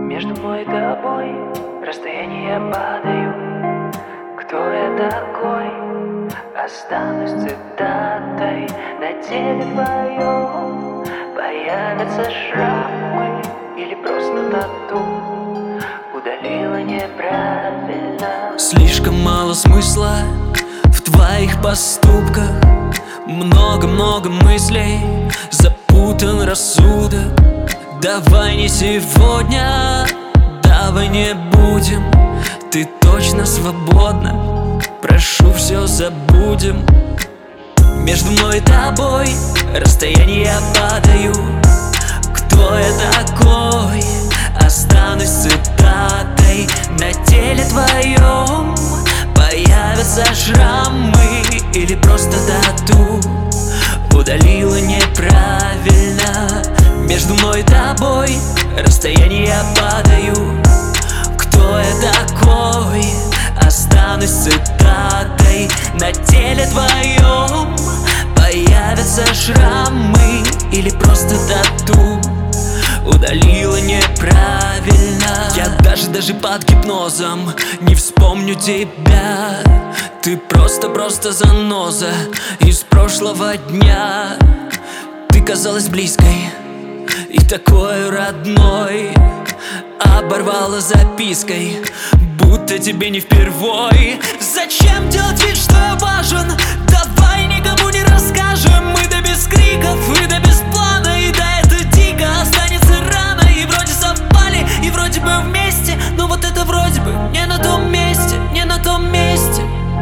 Между мной и тобой расстояние падаю. Кто я такой? Останусь цитатой. На теле твоем появятся шрамы или просто тату удалила неправильно. Слишком мало смысла в твоих поступках. Много-много мыслей, запутан рассудок. Давай не сегодня, давай не будем. Ты точно свободна, прошу, все забудем. Между мной и тобой расстояние я падаю. Кто я такой? Останусь цитатой. На теле твоем появятся шрамы или просто тату удалила неправильно. Между мной и тобой расстояние я падаю. Кто я такой? Останусь цитатой. На теле твоем появятся шрамы или просто тату удалила неправильно. Я даже под гипнозом не вспомню тебя. Ты просто заноза из прошлого дня. Ты казалась близкой и такой родной. Оборвала запиской, будто тебе не впервой. Зачем делать вид, что я важен? Давай никому не расскажем. Мы до без криков и до без плана. И да, это дико, останется рано. И вроде совпали, и вроде бы вместе. Но вот это вроде бы не на том месте, не на том месте.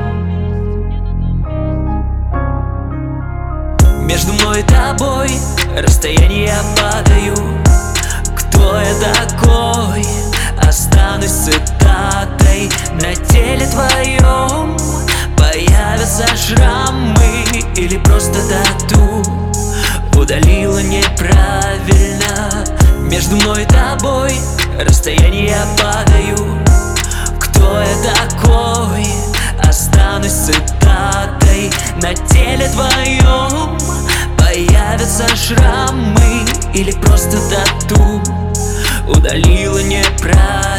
Между мной и тобой расстояние я падаю. Кто я такой? Останусь цитатой. На теле твоем появятся шрамы или просто тату удалила неправильно. Между мной и тобой расстояние я падаю. Кто я такой? Останусь цитатой. На теле твоем появятся шрамы или просто тату удалила неправильно.